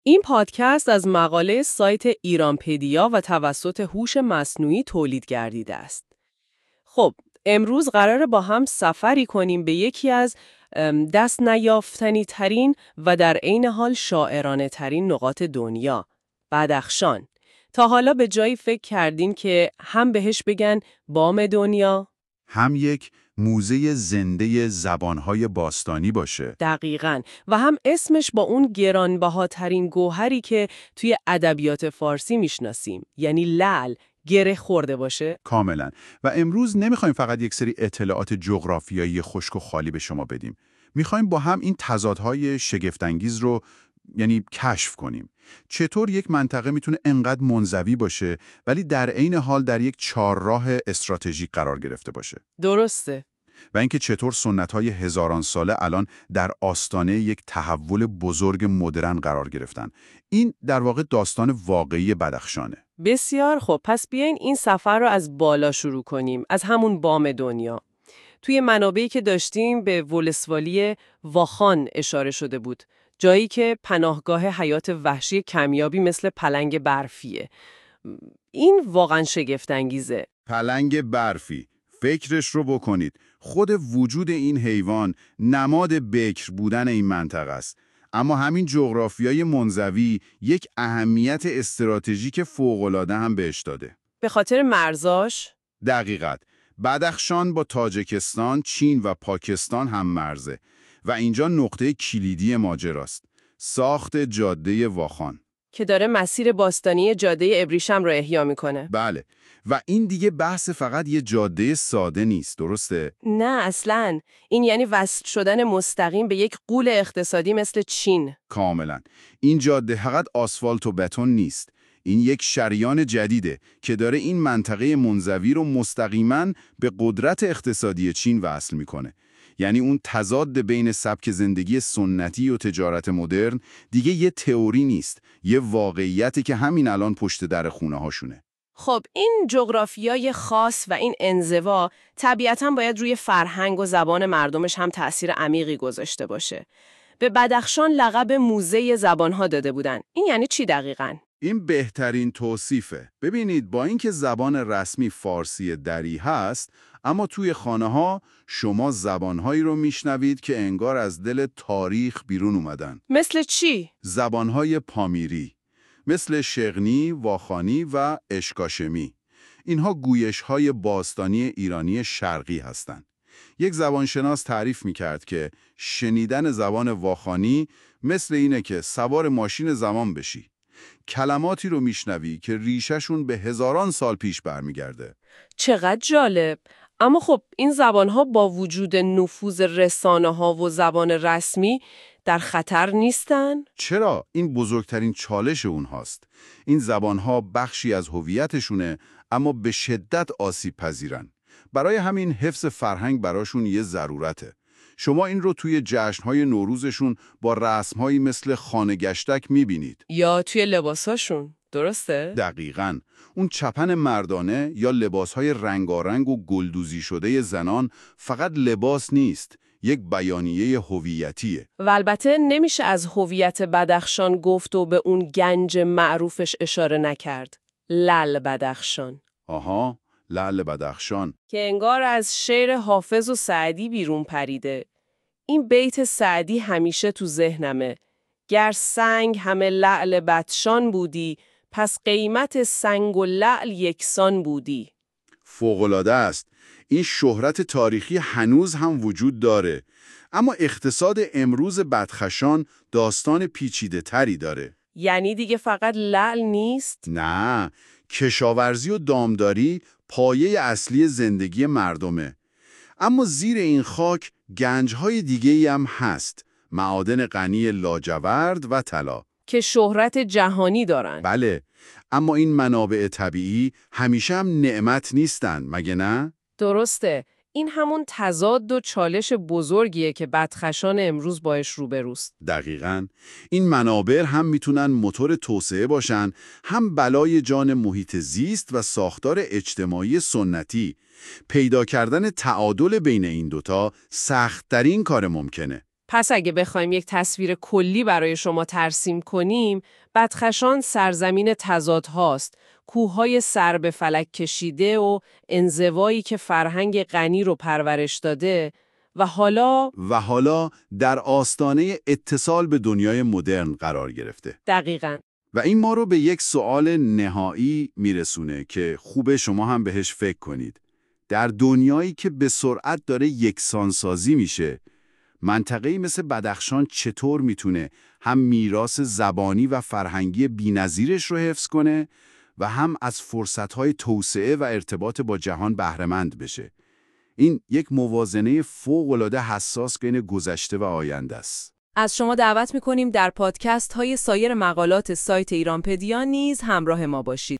این پادکست از مقاله سایت ایرانپدیا و توسط هوش مصنوعی تولید گردیده است. خب، امروز قراره با هم سفری کنیم به یکی از دست نیافتنی ترین و در عین حال شاعرانه ترین نقاط دنیا، بدخشان. تا حالا به جایی فکر کردین که هم بهش بگن بام دنیا؟ هم یک موزه زنده زبانهای باستانی باشه. دقیقاً. و هم اسمش با اون گرانبهاترین گوهری که توی ادبیات فارسی میشناسیم، یعنی لعل، گره خورده باشه. کاملا. و امروز نمیخوایم فقط یک سری اطلاعات جغرافیایی خشک و خالی به شما بدیم. میخوایم با هم این تضادهای شگفت‌انگیز رو کشف کنیم. چطور یک منطقه میتونه انقدر منزوی باشه ولی در عین حال در یک چهارراه استراتژیک قرار گرفته باشه. درسته. و اینکه چطور سنت‌های هزاران ساله الان در آستانه یک تحول بزرگ مدرن قرار گرفتن. این در واقع داستان واقعی بدخشانه. بسیار خوب. پس بیاین این سفر رو از بالا شروع کنیم، از همون بام دنیا. توی منابعی که داشتیم به ولسوالی واخان اشاره شده بود، جایی که پناهگاه حیات وحشی کمیابی مثل پلنگ برفیه. این واقعا شگفت‌انگیزه. پلنگ برفی، فکرش رو بکنید. خود وجود این حیوان نماد بکر بودن این منطقه است. اما همین جغرافیای منزوی یک اهمیت استراتژیک فوق‌العاده هم بهش داده. به خاطر مرزاش؟ دقیقاً. بدخشان با تاجیکستان، چین و پاکستان هم مرزه و اینجا نقطه کلیدی ماجراست. ساخت جاده واخان که داره مسیر باستانی جاده ابریشم رو احیا میکنه. بله. و این دیگه بحث فقط یه جاده ساده نیست، درسته؟ نه اصلاً. این یعنی وصل شدن مستقیم به یک غول اقتصادی مثل چین. کاملا. این جاده فقط آسفالت و بتون نیست. این یک شریان جدیده که داره این منطقه منزوی رو مستقیما به قدرت اقتصادی چین وصل میکنه. یعنی اون تضاد بین سبک زندگی سنتی و تجارت مدرن دیگه یه تئوری نیست، یه واقعیتی که همین الان پشت در خونه هاشونه. خب این جغرافیای خاص و این انزوا طبیعتاً باید روی فرهنگ و زبان مردمش هم تأثیر عمیقی گذاشته باشه. به بدخشان لقب موزه زبانها داده بودن. این یعنی چی دقیقاً؟ این بهترین توصیفه. ببینید، با اینکه زبان رسمی فارسی دری هست، اما توی خانه‌ها شما زبانهایی رو میشنوید که انگار از دل تاریخ بیرون اومدن. مثل چی؟ زبانهای پامیری، مثل شغنی، واخانی و اشکاشمی. اینها گویش‌های باستانی ایرانی شرقی هستند. یک زبانشناس تعریف می‌کرد که شنیدن زبان واخانی مثل اینه که سوار ماشین زمان بشی. کلماتی رو میشنوی که ریشه‌شون به هزاران سال پیش برمیگرده. چقدر جالب. اما خب این زبانها با وجود نفوذ رسانه‌ها و زبان رسمی در خطر نیستن؟ چرا؟ این بزرگترین چالش اونهاست. این زبانها بخشی از هویتشونه، اما به شدت آسیب پذیرن. برای همین حفظ فرهنگ براشون یه ضرورته. شما این رو توی جشن‌های نوروزشون با رسم‌هایی مثل خانه گشتک می‌بینید. یا توی لباساشون، درسته؟ دقیقاً. اون چپن مردانه یا لباس‌های رنگارنگ و گلدوزی شده زنان فقط لباس نیست، یک بیانیه هویتیه. و البته نمیشه از هویت بدخشان گفت و به اون گنج معروفش اشاره نکرد. لعل بدخشان. آها، لعل بدخشان. که انگار از شعر حافظ و سعدی بیرون پریده. این بیت سعدی همیشه تو ذهنمه. گر سنگ همه لعل بدخشان بودی، پس قیمت سنگ و لعل یکسان بودی. فوق‌العاده است. این شهرت تاریخی هنوز هم وجود داره. اما اقتصاد امروز بدخشان داستان پیچیده تری داره. یعنی دیگه فقط لعل نیست؟ نه، کشاورزی و دامداری پایه اصلی زندگی مردمه. اما زیر این خاک گنج‌های دیگه‌ای هم هست. معادن غنی لاجورد و طلا. که شهرت جهانی دارن. بله، اما این منابع طبیعی همیشه هم نعمت نیستن، مگه نه؟ درسته. این همون تضاد و چالش بزرگیه که بدخشان امروز باش روبروست. دقیقاً. این منابع هم میتونن موتور توسعه باشن، هم بلای جان محیط زیست و ساختار اجتماعی سنتی. پیدا کردن تعادل بین این دوتا سخت‌ترین کار ممکنه. پس اگه بخوایم یک تصویر کلی برای شما ترسیم کنیم، بدخشان سرزمین تضادهاست، کوههای سر به فلک کشیده و انزوایی که فرهنگ غنی رو پرورش داده و حالا در آستانه اتصال به دنیای مدرن قرار گرفته. دقیقاً. و این ما رو به یک سوال نهایی میرسونه که خوبه شما هم بهش فکر کنید. در دنیایی که به سرعت داره یکسانسازی میشه، منطقه‌ای مثل بدخشان چطور میتونه هم میراث زبانی و فرهنگی بی‌نظیرش رو حفظ کنه و هم از فرصت‌های توسعه و ارتباط با جهان بهره‌مند بشه؟ این یک موازنه فوق‌العاده حساس بین گذشته و آینده است. از شما دعوت می‌کنیم در پادکست های سایر مقالات سایت ایرانپدیا نیز همراه ما باشید.